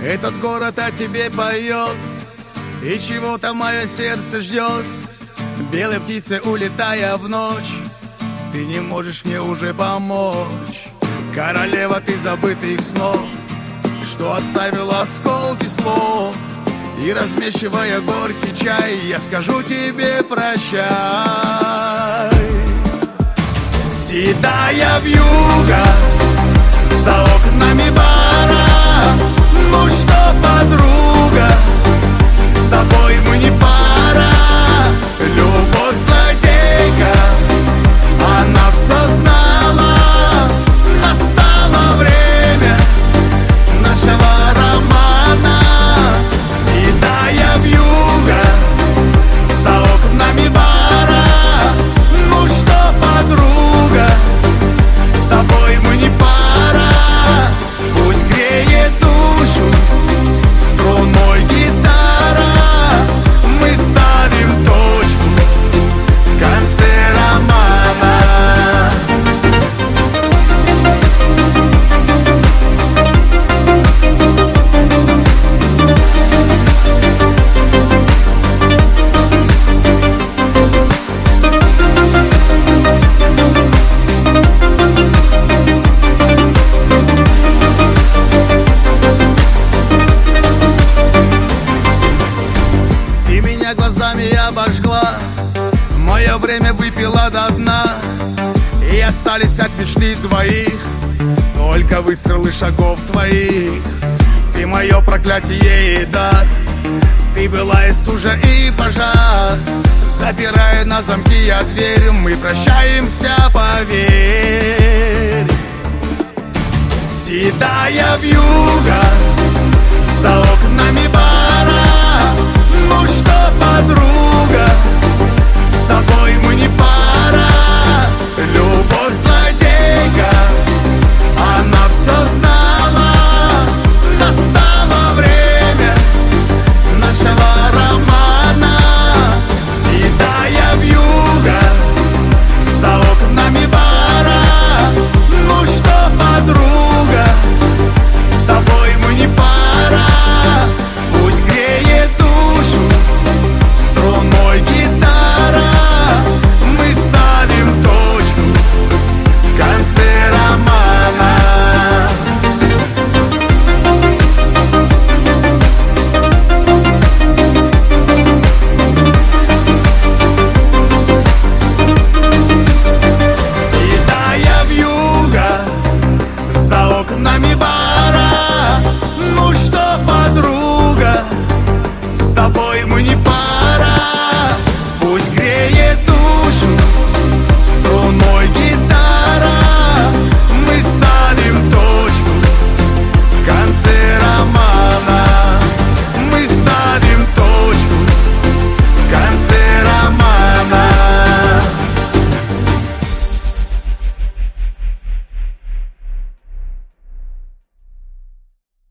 Этот город о тебе поет, и чего-то мое сердце ждет. Белой птицей улетая в ночь, ты не можешь мне уже помочь. Королева ты забытых снов, что оставила осколки слов. И размешивая горький чай, я скажу тебе прощай. Седая вьюга за окнами бара. Ну что, подруга, с тобой мы не пара. Любовь злодейка, она все знала. Настало время нашего романа. Седая вьюга за окнами бара. Ну что, подруга, с тобой мы не пара. Пусть греет душу струной гитара. Мы ставим точку в конце романа. Ты меня глазами обожгла, мое время выпила до дна. И остались от мечты двоих только выстрелы шагов твоих. Ты мое проклятие и дар, ты была и стужа, и пожар. Запирая на замки я дверь, мы прощаемся, поверь. Седая вьюга за окнами